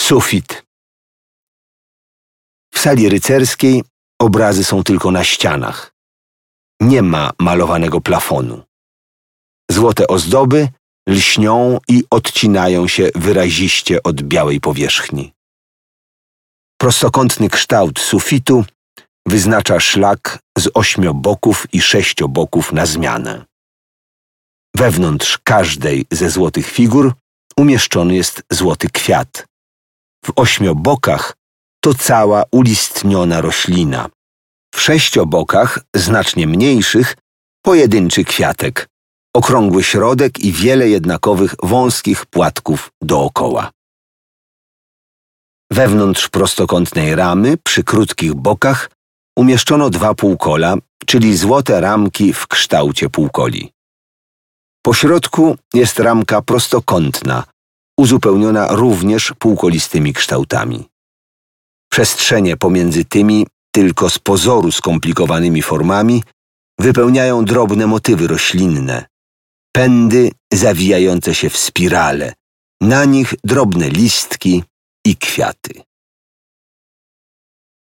Sufit. W sali rycerskiej obrazy są tylko na ścianach. Nie ma malowanego plafonu. Złote ozdoby lśnią i odcinają się wyraziście od białej powierzchni. Prostokątny kształt sufitu wyznacza szlak z 8 boków i 6 boków na zmianę. Wewnątrz każdej ze złotych figur umieszczony jest złoty kwiat. W 8 bokach to cała ulistniona roślina. W 6 bokach, znacznie mniejszych, pojedynczy kwiatek, okrągły środek i wiele jednakowych wąskich płatków dookoła. Wewnątrz prostokątnej ramy, przy krótkich bokach, umieszczono 2 półkola, czyli złote ramki w kształcie półkoli. Po środku jest ramka prostokątna, uzupełniona również półkolistymi kształtami. Przestrzenie pomiędzy tymi, tylko z pozoru skomplikowanymi formami, wypełniają drobne motywy roślinne, pędy zawijające się w spirale, na nich drobne listki i kwiaty.